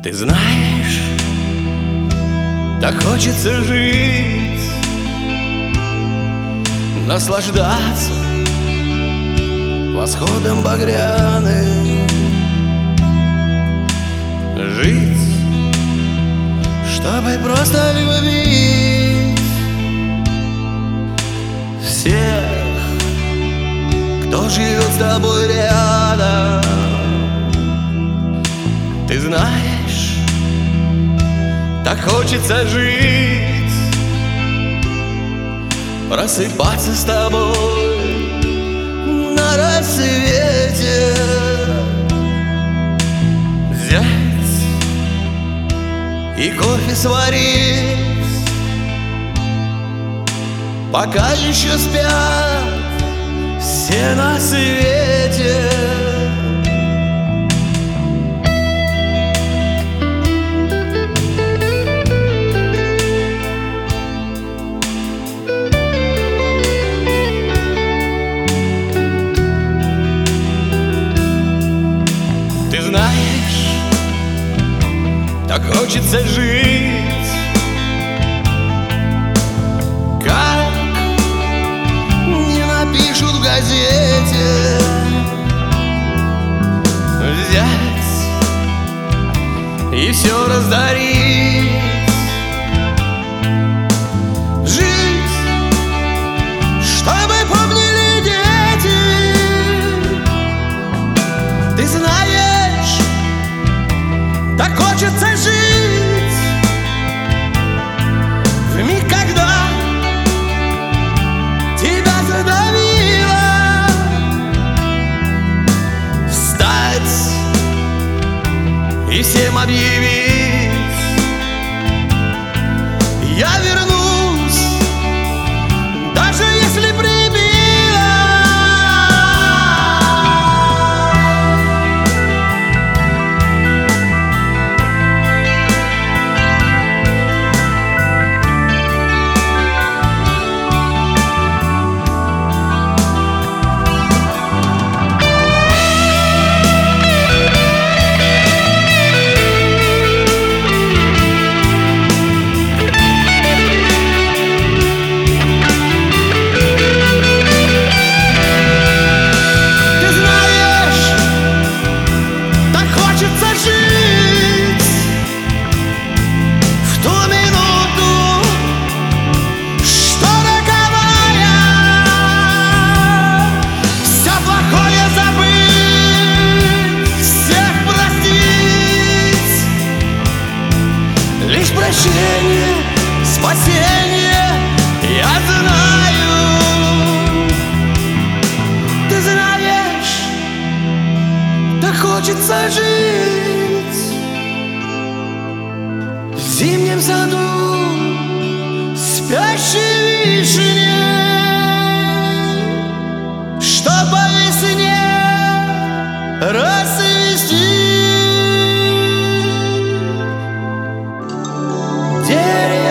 Ты знаешь, так хочется жить, наслаждаться восходом багряным, жить, чтобы просто любить всех, кто живет с тобой рядом. Ты знаешь, так хочется жить, просыпаться с тобой на рассвете, взять и кофе сварить, пока еще спят все на свете. Ты знаешь, так хочется жить, как не напишут в газете, взять и все раздарить, жить, чтобы помнили дети. Ты знаешь, так хочется жить в миг, когда тебя задавило, встать и всем объявить: я вернусь, даже если прибило. Лишь прощение, спасение, я знаю. Ты знаешь, так хочется жить в зимнем саду спящей вишни, что по весне расцвести. Деревья